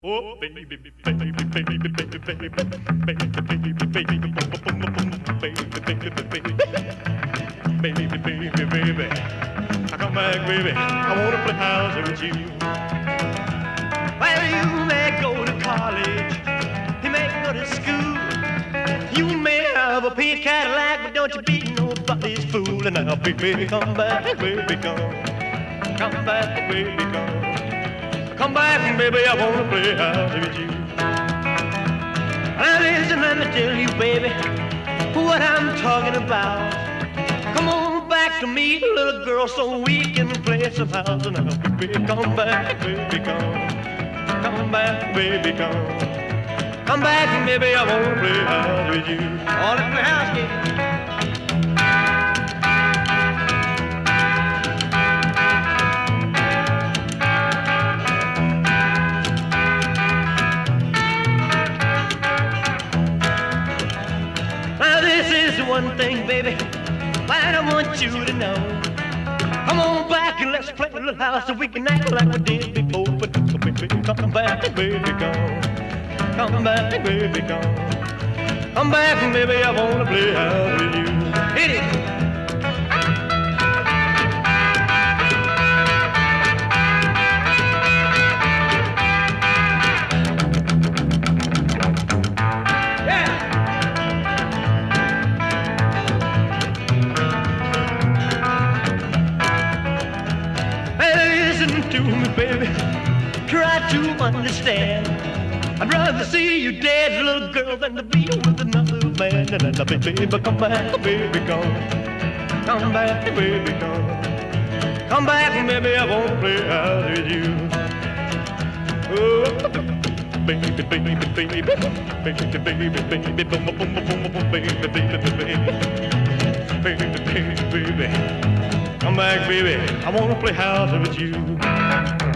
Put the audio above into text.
Oh, baby, baby, baby, baby, baby, baby, baby, baby, baby, baby. I come back, baby. I wanna play house with you. Well, you may go to college, you may go to school, you may have a pink Cadillac, but don't you be nobody's fool. And now, baby, come back, baby, come back, baby, come back, baby, I wanna play house with you. Now listen, let me tell you, baby, what I'm talking about. Come on back to me, little girl, so we can play some house. Now, baby, come back, baby, come back, baby, come back, baby, I wanna play house with you. All in the house, yeah. One thing, baby, I want you to know. Come on back and let's play a little house so we can act like we did before. But baby, come back, baby, come back, baby, come back, baby, I wanna play house with you. Hit it. To me, baby, try to understand. I'd rather see you dead, little girl, than to be with another man. And then, baby, come back, baby, come back, baby, come back, baby, I wanna play house with you. Oh, baby, baby, baby, baby, baby, baby, baby, baby, baby, come back, baby, I wanna play house with you.